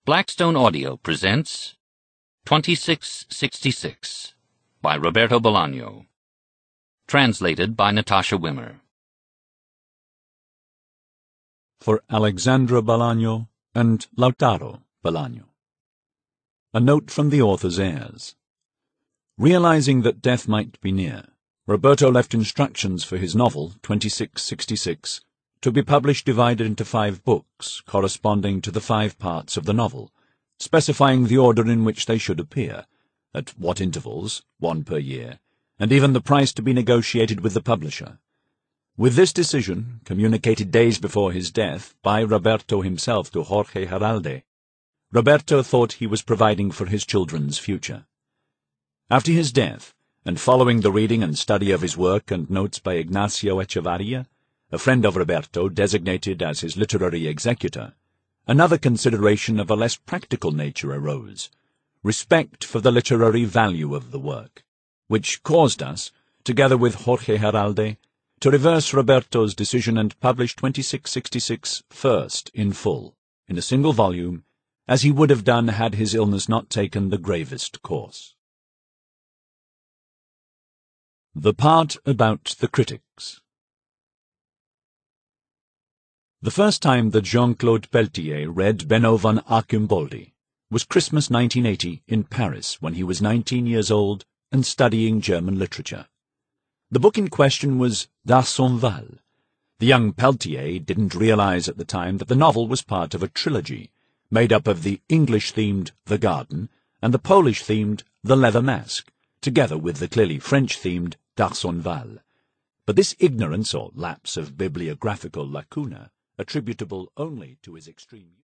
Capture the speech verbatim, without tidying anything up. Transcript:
Blackstone Audio presents twenty-six sixty-six by Roberto Bolaño. Translated by Natasha Wimmer. For Alexandra Bolaño and Lautaro Bolaño. A note from the author's heirs. Realizing that death might be near, Roberto left instructions for his novel, twenty-six sixty-six, to be published divided into five books, corresponding to the five parts of the novel, specifying the order in which they should appear, at what intervals, one per year, and even the price to be negotiated with the publisher. With this decision, communicated days before his death by Roberto himself to Jorge Herralde, Roberto thought he was providing for his children's future. After his death, and following the reading and study of his work and notes by Ignacio Echevarria, a friend of Roberto designated as his literary executor, another consideration of a less practical nature arose, respect for the literary value of the work, which caused us, together with Jorge Herralde, to reverse Roberto's decision and publish twenty-six sixty-six first in full, in a single volume, as he would have done had his illness not taken the gravest course. The part about the critics. The first time that Jean-Claude Peltier read Benno von Arcimboldi was Christmas nineteen eighty in Paris, when he was nineteen years old and studying German literature. The book in question was D'Arsonval. The young Peltier didn't realize at the time that the novel was part of a trilogy, made up of the English-themed The Garden and the Polish-themed The Leather Mask, together with the clearly French-themed D'Arsonval. But this ignorance or lapse of bibliographical lacuna, attributable only to his extreme